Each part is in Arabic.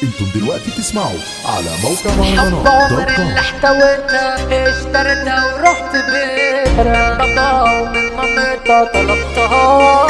انتم دلوقتي تسمعوا على موقع مهرجانات عمر اللي احتويتها اشتريتها ورحت بيتها بابا ومن مامتها طلبتها.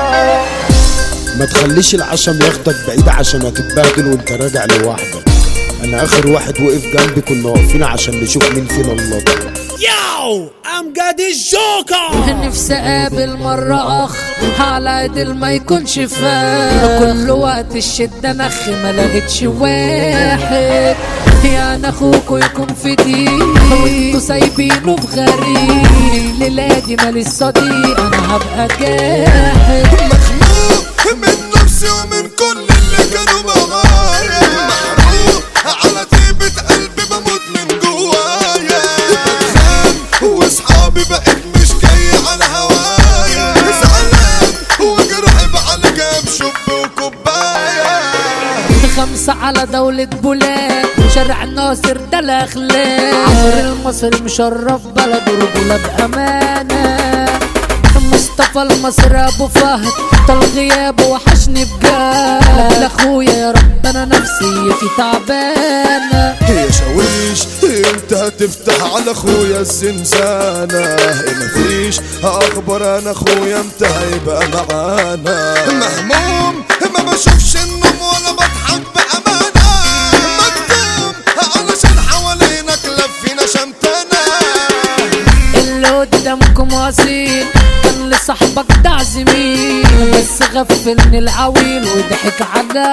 ما تخليش العشم ياخدك بعيد عشان هتتبهدل وانت راجع لوحدك. انا اخر واحد وقف جنبي كنا واقفين عشان نشوف مين فينا اللطف. ياو امجد الجوكر. نفسي اقابل مرة اخ على عدل ما يكونش فاهم كل وقت الشدة نخ ما لقيتش واحد يعني اخوكوا يكون في دين وانتوا سايبينه في غريب. ليلادي مالي الصديق انا هبقى جاحد مخنوق من نفسي ومن كل اللي كانوا معايا محروق على طيبة قلبي بموت من جوايا بتخان واصحابي بقيت مش جاي على هوايا زعلان وجرحي بعلى جاب شب وكوباية 5 على دولة بولاد شارع ناصر ده الاخلاق عمر المصري مشرف بلد ورجولة بأمانة مصطفى المصري ابو فهد طال غيابه وحشني بجد لاخويا يا رب انا نفسيتي تعبانه يا شاويش انت هتفتح على اخويا الزنزانة مفيش اخبر انا اخويا امتى هيبقى معانا مهموم ما بشوفش النوم ولا بضحك بامانة مكتوم علشان حوالينا كلاب فينا شمتانة اللي قدامكم اصيل كان لصاحبك ده زميل بس غفلني العويل وضحك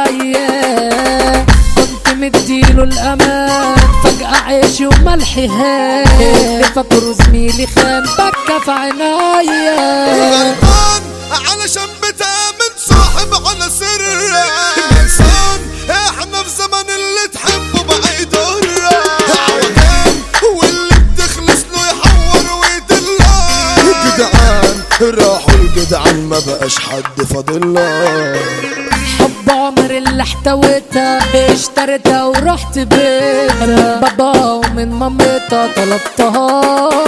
عليا كنت مديله الامان فجأة عيشي وملحي هان اللي فاكره زميلي خان بكى في عنايا غلطان علشان بتامن صاحب على سر انسان احنا في زمن اللي تحبه بقى يضر عوجان واللي بتخلص له يحور ويدلع جدعان راحوا الجدعان ما بقاش حد فاضلها حب عمر اللي احتويتها اشتريتها ورحت بيتها بابا ومن مامتها طلبتها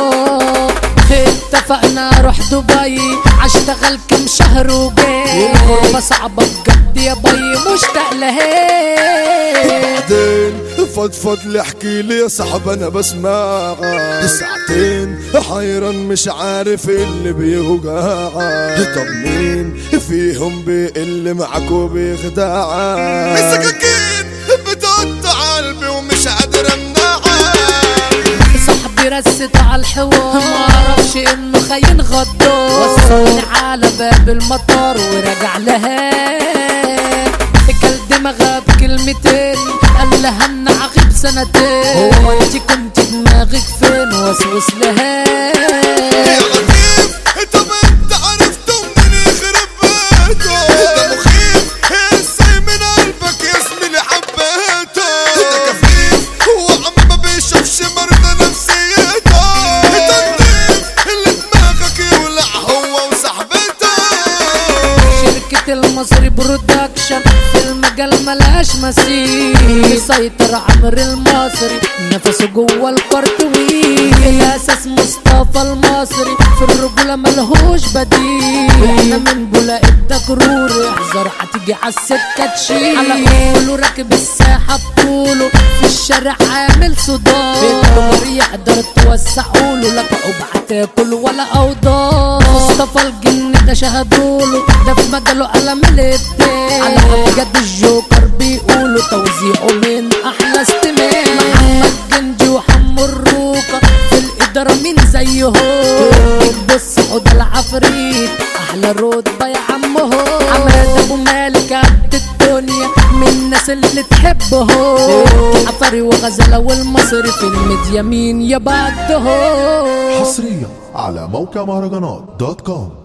اتفقنا اروح دبي اشتغل كم شهر وجاي الغربة صعبة بجد يا بي مشتاق لها بعدين فضفض لي احكي لي يا صاحب انا بسمعها ساعتين حيران مش عارف اللي بيوجعها طب مين فيهم بيقل معاك وبيخدعها السكاكين بتقطع قلبي ومش قادر امنعها صاحبي رست على الحوار معرفش انه خاين غدار وصلني على باب المطار ورجع لها كل دماغها بكلمتين قال لها امنع غيب سنتين هو انت كنت دماغك فين وسوس لها يا لطيف طب انت عرفته منين يخرب بيته ده مخيف ازاي من قلبك يا زميلي حبيته ده كفيف وعم ما بيشوفش مرضى نفسيته ده نضيف اللي دماغك يولع هو وصاحبته شركة المصري برودكشن في المجال ملهاش مثيل يسيطر عمر المصري نفسه جوه الكرتوين الاساس مصطفى المصري في الرجولة ملهوش بديل احنا من بولاق الدكرور احذر هتيجي عالسكة تشيل على قوله راكب الساحة بطوله في الشارع عامل صداع الدمر يقدر توسعوله لا تعب هتاكل ولا اوضاع مصطفى الجن ده شهدوله ده في مجاله قلم الابداع على امجد الجوكر بيقولوا توزيعه من احلى استماع محمد جنجي وحمو الروكة في الادارة مين زيهم بص حوض العفريت احلى رتبة يا عمو عماد ابو مالك قد الدنيا من الناس اللي تحبهم عفري وغزلة والمصري في الميديا مين يا بعدهم حصريا على موقع مهرجانات .com.